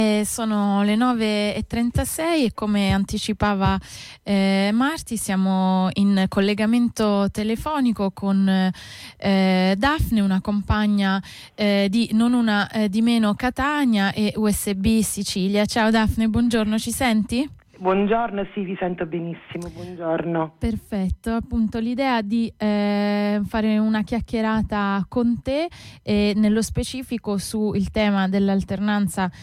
Sono le 9:36 e come anticipava Marti siamo in collegamento telefonico con Daphne, una compagna di Non Una di Meno Catania e USB Sicilia. Ciao Daphne, buongiorno, ci senti? Buongiorno, sì, vi sento benissimo, buongiorno. Perfetto, appunto l'idea di fare una chiacchierata con te nello specifico sul tema dell'alternanza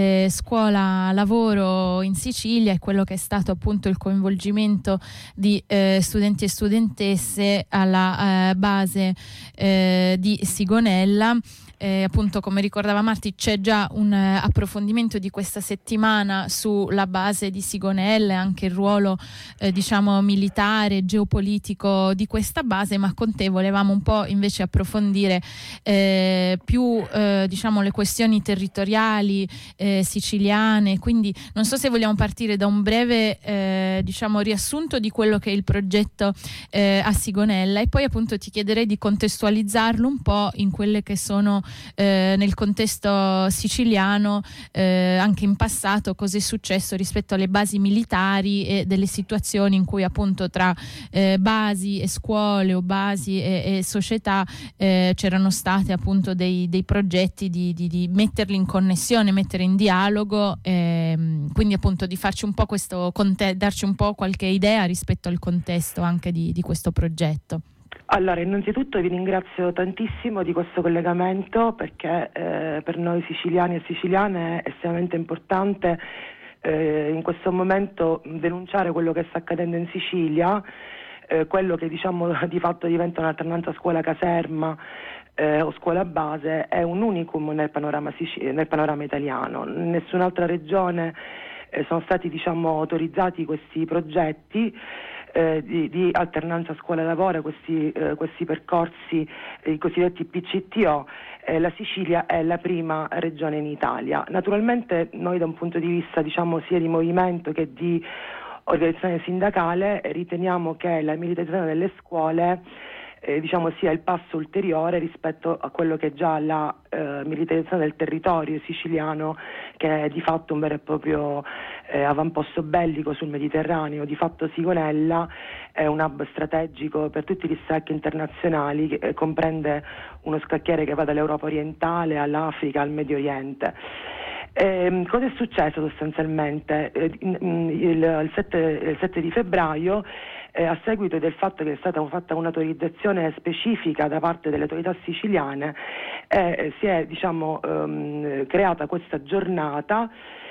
scuola-lavoro in Sicilia e quello che è stato appunto il coinvolgimento di studenti e studentesse alla base di Sigonella. Appunto, come ricordava Marti, c'è già un approfondimento di questa settimana sulla base di Sigonella e anche il ruolo diciamo militare, geopolitico di questa base, ma con te volevamo un po' invece approfondire più diciamo le questioni territoriali siciliane, quindi non so se vogliamo partire da un breve diciamo riassunto di quello che è il progetto a Sigonella e poi appunto ti chiederei di contestualizzarlo un po' in quelle che sono nel contesto siciliano anche in passato, cosa è successo rispetto alle basi militari e delle situazioni in cui appunto tra basi e scuole o basi e società c'erano state appunto dei progetti di metterli in connessione, mettere in dialogo, quindi appunto di farci un po' darci un po' qualche idea rispetto al contesto anche di questo progetto. Allora, innanzitutto vi ringrazio tantissimo di questo collegamento perché per noi siciliani e siciliane è estremamente importante in questo momento denunciare quello che sta accadendo in Sicilia, quello che diciamo di fatto diventa un'alternanza scuola-caserma o scuola base è un unicum nel panorama italiano. In nessun'altra regione sono stati diciamo autorizzati questi progetti di alternanza scuola-lavoro, questi percorsi, i cosiddetti PCTO. La Sicilia è la prima regione in Italia. Naturalmente noi da un punto di vista diciamo sia di movimento che di organizzazione sindacale riteniamo che la militarizzazione delle scuole diciamo sia il passo ulteriore rispetto a quello che è già la militarizzazione del territorio siciliano, che è di fatto un vero e proprio avamposto bellico sul Mediterraneo. Di fatto Sigonella è un hub strategico per tutti gli scacchi internazionali, che comprende uno scacchiere che va dall'Europa orientale all'Africa al Medio Oriente. Cosa è successo sostanzialmente? Il 7 di febbraio, a seguito del fatto che è stata fatta un'autorizzazione specifica da parte delle autorità siciliane, si è creata questa giornata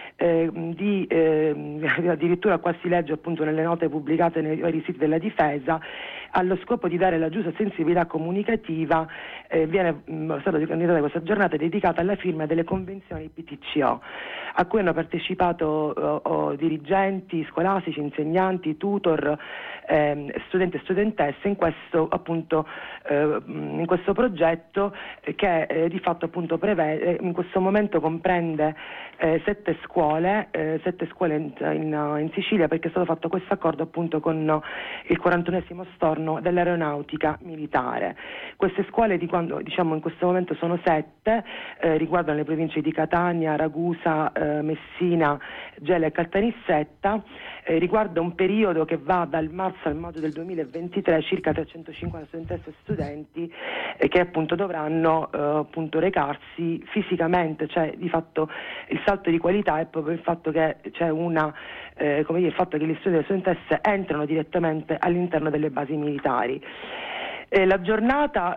addirittura qua si legge appunto nelle note pubblicate nei vari siti della Difesa, allo scopo di dare la giusta sensibilità comunicativa viene stata organizzata questa giornata dedicata alla firma delle convenzioni PTCO, a cui hanno partecipato dirigenti scolastici, insegnanti, tutor, studenti e studentesse in questo progetto che di fatto appunto prevede, in questo momento comprende 7 scuole in Sicilia, perché è stato fatto questo accordo appunto con il 41esimo storno dell'aeronautica militare. Queste scuole in questo momento sono 7, riguardano le province di Catania, Ragusa, Messina, Gela e Caltanissetta, riguarda un periodo che va dal marzo al maggio del 2023, circa 350 studentesse e studenti che appunto dovranno appunto recarsi fisicamente, cioè di fatto il salto di qualità è proprio il fatto che c'è il fatto che gli studenti e le studentesse entrano direttamente all'interno delle basi militari. La giornata,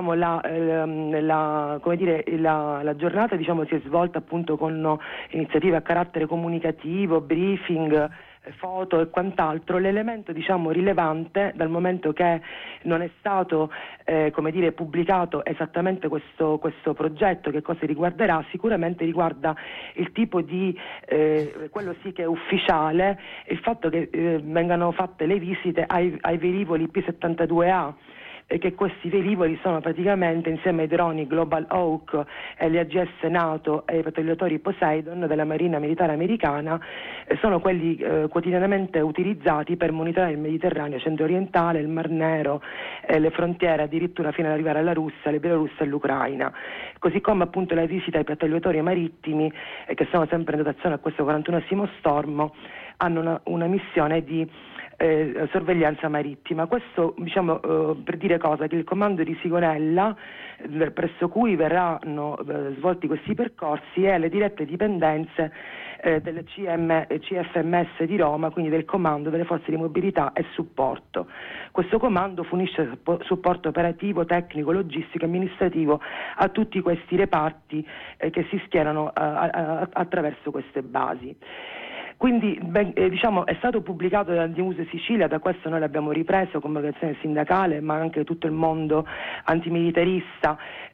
la giornata si è svolta appunto con iniziative a carattere comunicativo, briefing, foto e quant'altro. L'elemento rilevante, dal momento che non è stato pubblicato esattamente questo progetto, che cosa riguarderà, sicuramente riguarda il tipo di quello sì che è ufficiale, il fatto che vengano fatte le visite ai velivoli P-72A. che questi velivoli sono praticamente, insieme ai droni Global Hawk e agli AGS NATO e ai pattugliatori Poseidon della Marina Militare Americana, sono quelli quotidianamente utilizzati per monitorare il Mediterraneo centro-orientale, il Mar Nero, le frontiere addirittura fino ad arrivare alla Russia, la Bielorussia e l'Ucraina. Così come appunto la visita ai pattugliatori marittimi, che sono sempre in dotazione a questo 41esimo stormo, hanno una missione di sorveglianza marittima. Questo per dire cosa? Che il comando di Sigonella, presso cui verranno svolti questi percorsi, è alle dirette dipendenze del CFMS di Roma, quindi del Comando delle Forze di Mobilità e Supporto. Questo comando fornisce supporto operativo, tecnico, logistico e amministrativo a tutti questi reparti che si schierano attraverso queste basi. Quindi è stato pubblicato da News Sicilia, da questo noi l'abbiamo ripreso come organizzazione sindacale, ma anche tutto il mondo antimilitarista,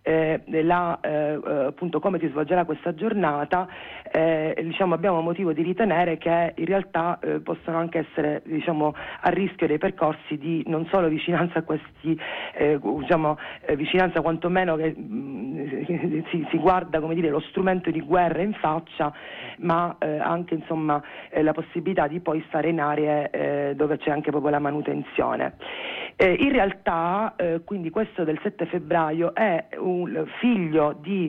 appunto come si svolgerà questa giornata. Abbiamo motivo di ritenere che in realtà possono anche essere a rischio dei percorsi di non solo vicinanza a questi vicinanza quantomeno che si guarda lo strumento di guerra in faccia, ma anche la possibilità di poi stare in aree dove c'è anche proprio la manutenzione. In realtà quindi questo del 7 febbraio è un figlio di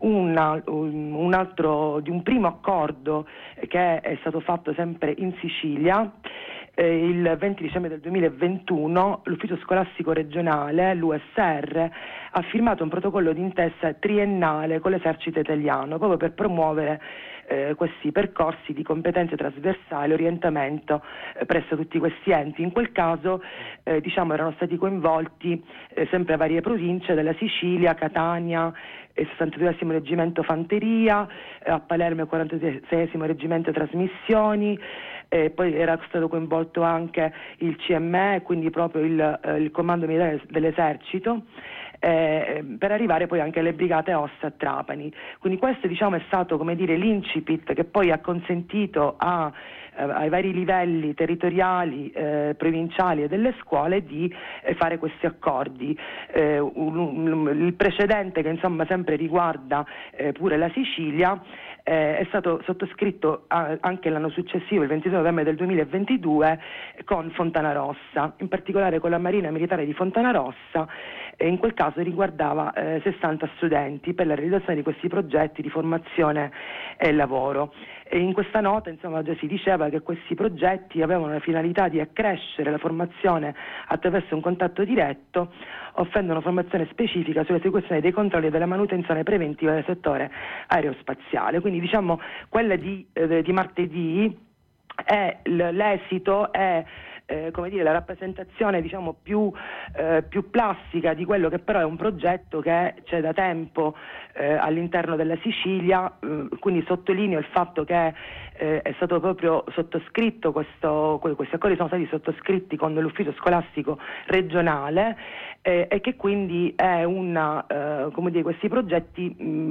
di un primo accordo che è stato fatto sempre in Sicilia. Il 20 dicembre del 2021 l'ufficio scolastico regionale, l'USR, ha firmato un protocollo d'intesa triennale con l'esercito italiano proprio per promuovere questi percorsi di competenze trasversali, orientamento presso tutti questi enti. In quel caso erano stati coinvolti sempre varie province della Sicilia, Catania, il 62esimo reggimento fanteria, a Palermo il 46esimo reggimento trasmissioni, poi era stato coinvolto anche il CME, quindi proprio il comando militare dell'esercito, per arrivare poi anche alle brigate OSS a Trapani. Quindi questo è stato l'incipit che poi ha consentito ai vari livelli territoriali, provinciali e delle scuole di fare questi accordi. Il precedente, che sempre riguarda pure la Sicilia, è stato sottoscritto anche l'anno successivo, il 22 novembre del 2022, con Fontanarossa, in particolare con la Marina Militare di Fontanarossa. In quel caso riguardava 60 studenti per la realizzazione di questi progetti di formazione e lavoro. E in questa nota già si diceva che questi progetti avevano la finalità di accrescere la formazione attraverso un contatto diretto, offrendo una formazione specifica sull'esecuzione dei controlli e della manutenzione preventiva del settore aerospaziale. Quindi quella di martedì l'esito è la rappresentazione più plastica di quello che però è un progetto che c'è da tempo all'interno della Sicilia. Quindi sottolineo il fatto che è stato proprio sottoscritto questi accordi sono stati sottoscritti con l'ufficio scolastico regionale, e che quindi è questi progetti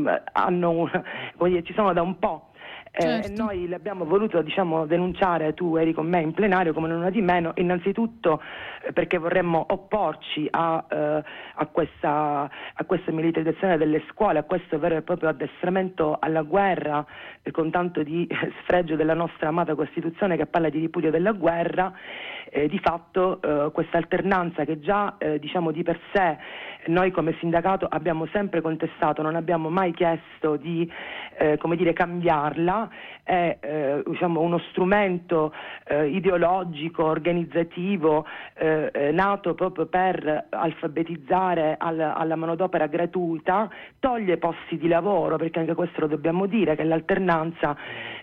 ci sono da un po'. Certo. E noi l'abbiamo voluto denunciare, tu eri con me in plenario come non una di meno, innanzitutto perché vorremmo opporci a questa militarizzazione delle scuole, a questo vero e proprio addestramento alla guerra, con tanto di sfregio della nostra amata Costituzione che parla di ripudio della guerra. Di fatto questa alternanza che già di per sé noi come sindacato abbiamo sempre contestato, non abbiamo mai chiesto di cambiarla, è uno strumento ideologico, organizzativo, nato proprio per alfabetizzare alla manodopera gratuita, toglie posti di lavoro, perché anche questo lo dobbiamo dire, che l'alternanza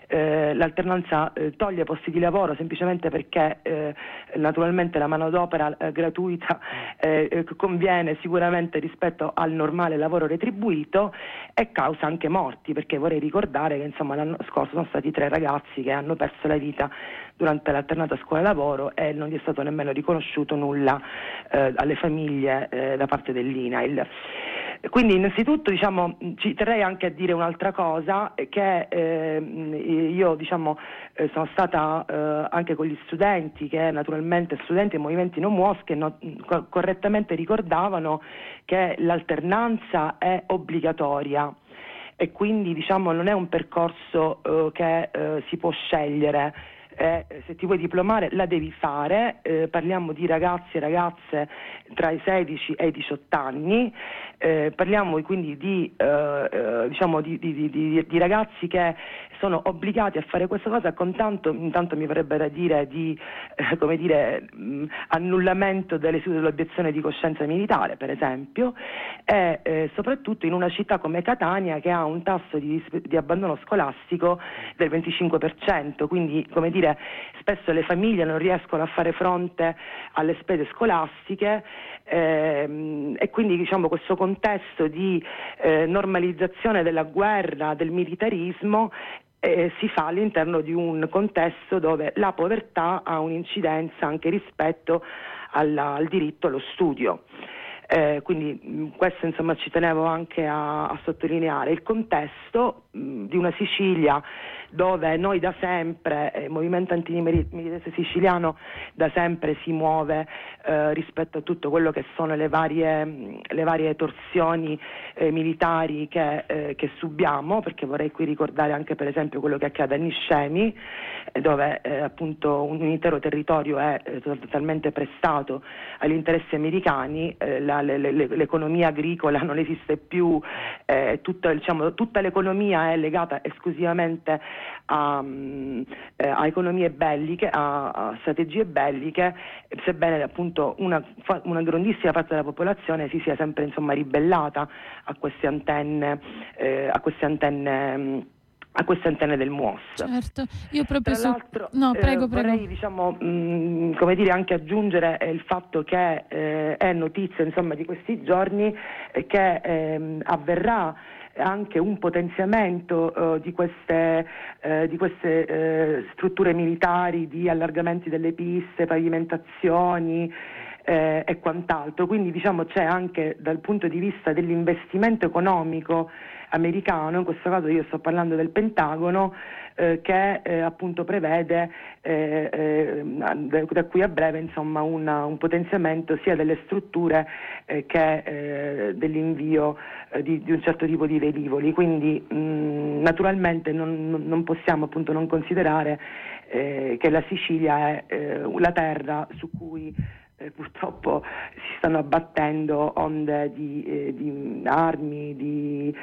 toglie posti di lavoro semplicemente perché naturalmente la manodopera gratuita conviene sicuramente rispetto al normale lavoro retribuito, e causa anche morti, perché vorrei ricordare che l'anno scorso sono stati 3 ragazzi che hanno perso la vita durante l'alternata scuola-lavoro e non gli è stato nemmeno riconosciuto nulla alle famiglie da parte dell'INAIL. Quindi innanzitutto diciamo, ci terrei anche a dire un'altra cosa, che io diciamo, sono stata anche con gli studenti, che naturalmente studenti e movimenti No MUOS, che correttamente ricordavano che l'alternanza è obbligatoria e quindi diciamo non è un percorso che si può scegliere. Se ti vuoi diplomare la devi fare, parliamo di ragazzi e ragazze tra i 16 e i 18 anni, parliamo quindi di ragazzi che sono obbligati a fare questa cosa con intanto mi verrebbe da dire di annullamento dell'obiezione di coscienza militare, per esempio, e soprattutto in una città come Catania, che ha un tasso di abbandono scolastico del 25%, quindi come dire spesso le famiglie non riescono a fare fronte alle spese scolastiche, e quindi diciamo questo contesto di normalizzazione della guerra, del militarismo, si fa all'interno di un contesto dove la povertà ha un'incidenza anche rispetto al diritto allo studio. Quindi questo insomma ci tenevo anche a sottolineare il contesto di una Sicilia dove noi da sempre, il movimento antimilitese siciliano da sempre si muove rispetto a tutto quello che sono le varie torsioni militari che subiamo, perché vorrei qui ricordare anche per esempio quello che accade a Niscemi, dove appunto un intero territorio è totalmente prestato agli interessi americani, l'economia agricola non esiste più, tutta l'economia è legata esclusivamente a economie belliche, a strategie belliche, sebbene appunto una grandissima parte della popolazione si sia sempre insomma ribellata a queste antenne del MUOS. Certo, io proprio tra l'altro prego. Vorrei diciamo anche aggiungere il fatto che è notizia insomma di questi giorni che avverrà anche un potenziamento di queste strutture militari, di allargamenti delle piste, pavimentazioni e quant'altro. Quindi diciamo c'è anche dal punto di vista dell'investimento economico americano, in questo caso io sto parlando del Pentagono, che appunto prevede da qui a breve insomma un potenziamento sia delle strutture che dell'invio di un certo tipo di velivoli. Quindi naturalmente non possiamo appunto non considerare che la Sicilia è la terra su cui purtroppo si stanno abbattendo onde di armi, di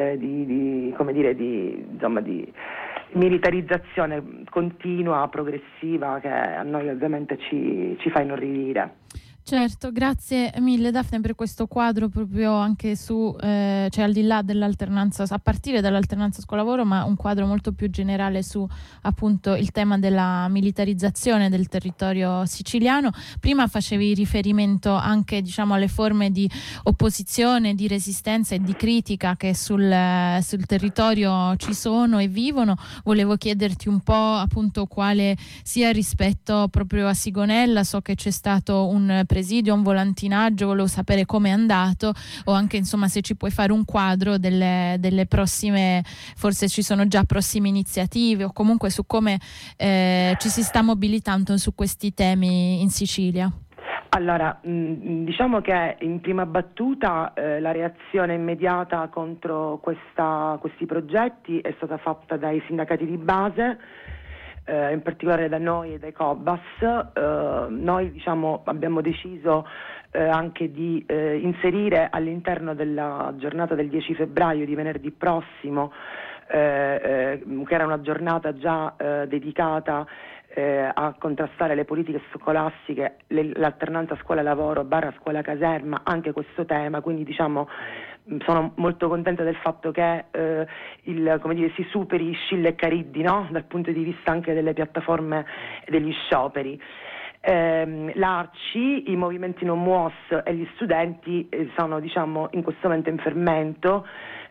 militarizzazione continua, progressiva, che a noi ovviamente ci fa inorridire. Certo, grazie mille Daphne per questo quadro proprio anche su, cioè al di là dell'alternanza, a partire dall'alternanza scuola-lavoro, ma un quadro molto più generale su appunto il tema della militarizzazione del territorio siciliano. Prima facevi riferimento anche diciamo alle forme di opposizione, di resistenza e di critica che sul territorio ci sono e vivono. Volevo chiederti un po' appunto quale sia rispetto proprio a Sigonella. So che c'è stato un presidio, un volantinaggio, volevo sapere come è andato, o anche insomma se ci puoi fare un quadro delle prossime, forse ci sono già prossime iniziative, o comunque su come ci si sta mobilitando su questi temi in Sicilia. Allora, diciamo che in prima battuta la reazione immediata contro questi progetti è stata fatta dai sindacati di base, in particolare da noi e dai COBAS. Noi diciamo abbiamo deciso anche di inserire all'interno della giornata del 10 febbraio di venerdì prossimo, che era una giornata già dedicata a contrastare le politiche scolastiche, l'alternanza scuola-lavoro / scuola-caserma, anche questo tema. Quindi diciamo sono molto contenta del fatto che si superi Scilla e Cariddi, no? Dal punto di vista anche delle piattaforme e degli scioperi. L'ARCI, i movimenti No MUOS e gli studenti sono diciamo in questo momento in fermento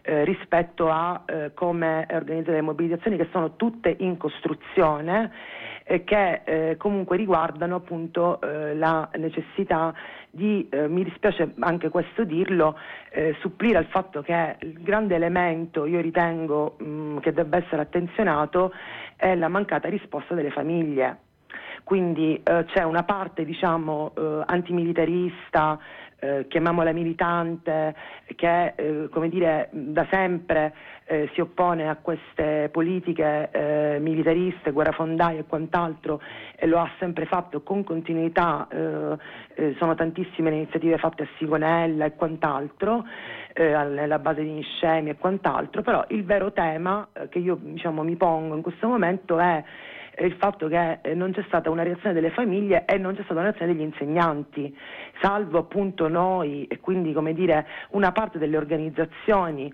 rispetto a come organizzare le mobilitazioni, che sono tutte in costruzione, che comunque riguardano appunto la necessità di, mi dispiace anche questo dirlo, supplire al fatto che il grande elemento, io ritengo che debba essere attenzionato, è la mancata risposta delle famiglie. Quindi c'è una parte, diciamo, antimilitarista, chiamiamola militante, che come dire, da sempre si oppone a queste politiche militariste, guerrafondaie e quant'altro, e lo ha sempre fatto con continuità. Sono tantissime le iniziative fatte a Sigonella e quant'altro, nella base di Niscemi e quant'altro, però il vero tema che io, diciamo, mi pongo in questo momento è il fatto che non c'è stata una reazione delle famiglie e non c'è stata una reazione degli insegnanti, salvo appunto noi e quindi, come dire, una parte delle organizzazioni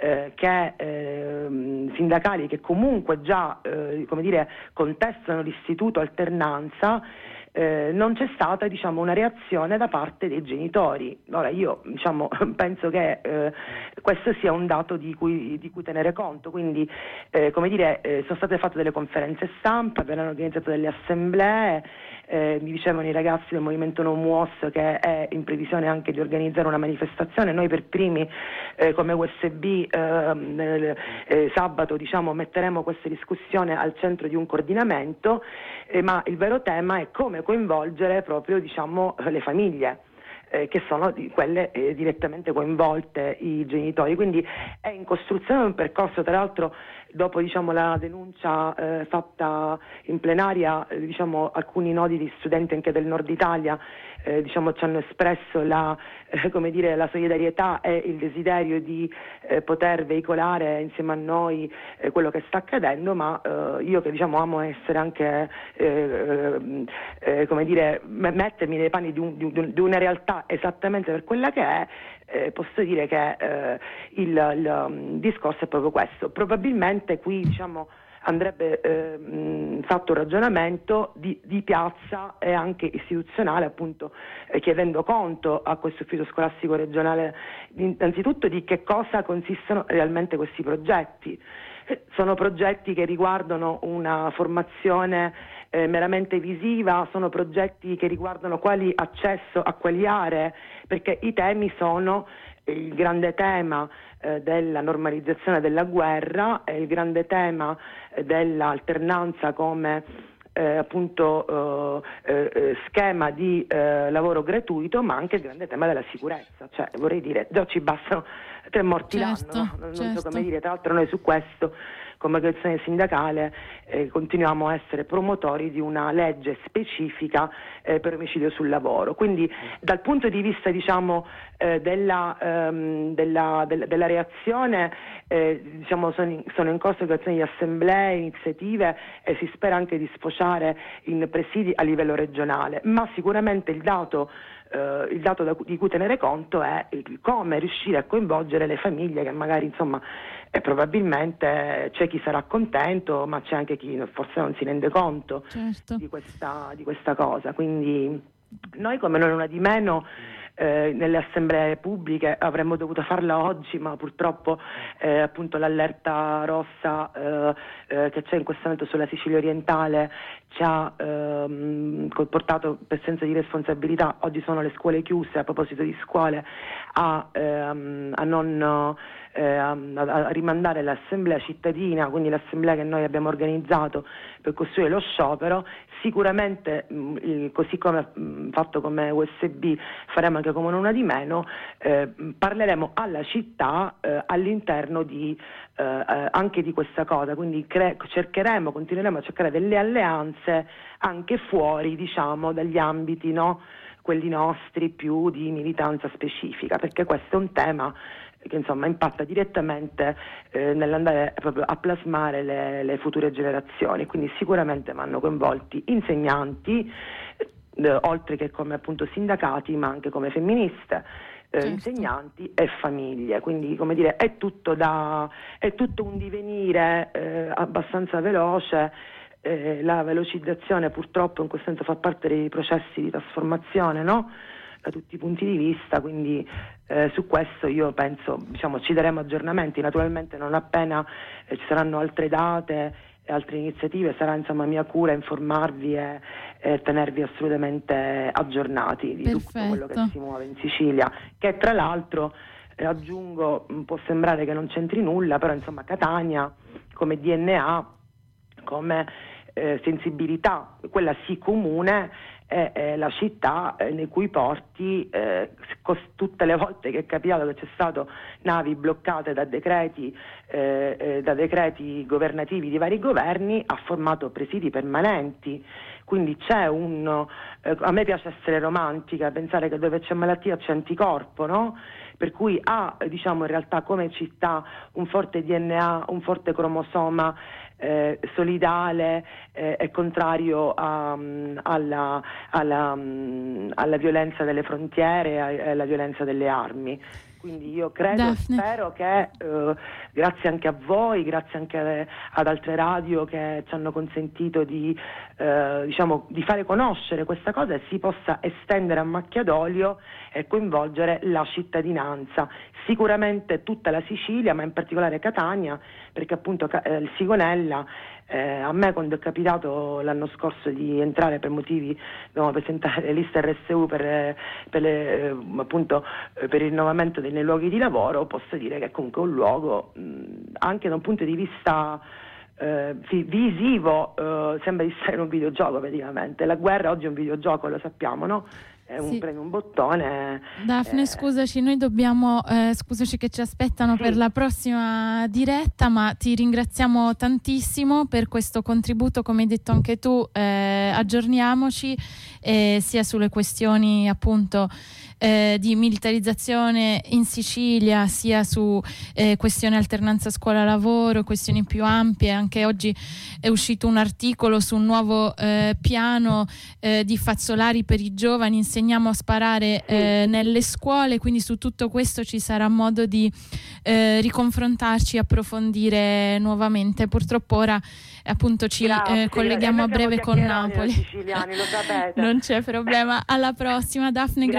sindacali che comunque già come dire, contestano l'istituto alternanza. Non c'è stata, diciamo, una reazione da parte dei genitori. Ora io, diciamo, penso che questo sia un dato di cui tenere conto, quindi come dire, sono state fatte delle conferenze stampa, verranno organizzate delle assemblee, mi dicevano i ragazzi del movimento No MUOS che è in previsione anche di organizzare una manifestazione. Noi per primi come USB sabato, diciamo, metteremo questa discussione al centro di un coordinamento, ma il vero tema è come coinvolgere proprio, diciamo, le famiglie, che sono quelle direttamente coinvolte, i genitori. Quindi è in costruzione un percorso, tra l'altro dopo, diciamo, la denuncia fatta in plenaria, diciamo, alcuni nodi di studenti anche del nord Italia diciamo, ci hanno espresso come dire, la solidarietà e il desiderio di poter veicolare insieme a noi quello che sta accadendo, ma io che, diciamo, amo essere anche come dire, mettermi nei panni di una realtà esattamente per quella che è, posso dire che il discorso è proprio questo. Probabilmente qui, diciamo, andrebbe fatto un ragionamento di piazza e anche istituzionale, appunto, chiedendo conto a questo ufficio scolastico regionale innanzitutto di che cosa consistono realmente questi progetti. Sono progetti che riguardano una formazione meramente visiva, sono progetti che riguardano quali accesso a quali aree, perché i temi sono il grande tema della normalizzazione della guerra, il grande tema dell'alternanza come appunto schema di lavoro gratuito, ma anche il grande tema della sicurezza. Cioè, vorrei dire, già ci bastano 3 morti l'anno, non so come dire. Tra l'altro noi su questo, come organizzazione sindacale, continuiamo a essere promotori di una legge specifica per omicidio sul lavoro. Quindi dal punto di vista, diciamo, della reazione, diciamo, sono in corso di assemblee, iniziative, e si spera anche di sfociare in presidi a livello regionale, ma sicuramente il dato di cui tenere conto è come riuscire a coinvolgere le famiglie, che magari, insomma, probabilmente c'è chi sarà contento, ma c'è anche chi forse non si rende conto di questa cosa. Quindi noi, come non una di meno, nelle assemblee pubbliche avremmo dovuto farla oggi, ma purtroppo appunto l'allerta rossa che c'è in questo momento sulla Sicilia orientale ci ha portato, per senso di responsabilità, oggi sono le scuole chiuse, a proposito di scuole, a rimandare l'assemblea cittadina, quindi l'assemblea che noi abbiamo organizzato per costruire lo sciopero. Sicuramente, così come fatto come USB, faremo anche come una di meno, parleremo alla città all'interno di anche di questa cosa, quindi continueremo a cercare delle alleanze anche fuori, diciamo, dagli ambiti, no, quelli nostri più di militanza specifica, perché questo è un tema che, insomma, impatta direttamente nell'andare proprio a plasmare le future generazioni. Quindi sicuramente vanno coinvolti insegnanti, oltre che come, appunto, sindacati, ma anche come femministe, insegnanti e famiglie. Quindi, come dire, è tutto un divenire abbastanza veloce. La velocizzazione, purtroppo, in questo senso fa parte dei processi di trasformazione, no? da tutti i punti di vista, quindi su questo io penso, diciamo, ci daremo aggiornamenti, naturalmente non appena ci saranno altre date e altre iniziative sarà insomma mia cura informarvi e tenervi assolutamente aggiornati di tutto quello che si muove in Sicilia, che tra l'altro aggiungo, può sembrare che non c'entri nulla, però insomma Catania come DNA, come sensibilità, quella sì comune, è la città nei cui porti tutte le volte che è capitato che c'è stato navi bloccate da decreti governativi di vari governi, ha formato presidi permanenti. Quindi c'è a me piace essere romantica, pensare che dove c'è malattia c'è anticorpo, no? Per cui ha, diciamo, in realtà come città un forte DNA, un forte cromosoma solidale e contrario alla violenza delle frontiere e alla violenza delle armi. Quindi io credo e spero che grazie anche a voi, grazie anche ad altre radio che ci hanno consentito di fare conoscere questa cosa, e si possa estendere a macchia d'olio e coinvolgere la cittadinanza, sicuramente tutta la Sicilia, ma in particolare Catania, perché appunto il Sigonella, a me quando è capitato l'anno scorso di entrare per motivi, dobbiamo presentare le liste RSU per il rinnovamento nei luoghi di lavoro, posso dire che comunque è un luogo anche da un punto di vista visivo sembra di stare in un videogioco praticamente. La guerra oggi è un videogioco, lo sappiamo, no? È premi un bottone. Daphne, scusaci, noi dobbiamo scusaci che ci aspettano per la prossima diretta, ma ti ringraziamo tantissimo per questo contributo, come hai detto anche tu. Aggiorniamoci sia sulle questioni appunto di militarizzazione in Sicilia, sia su questione alternanza scuola-lavoro, questioni più ampie. Anche oggi è uscito un articolo su un nuovo piano di Fazzolari per i giovani, insegniamo a sparare nelle scuole, quindi su tutto questo ci sarà modo di riconfrontarci, approfondire nuovamente. Purtroppo ora appunto ci colleghiamo a breve con Napoli. Siciliani, lo sapete. Non c'è problema, alla prossima Daphne.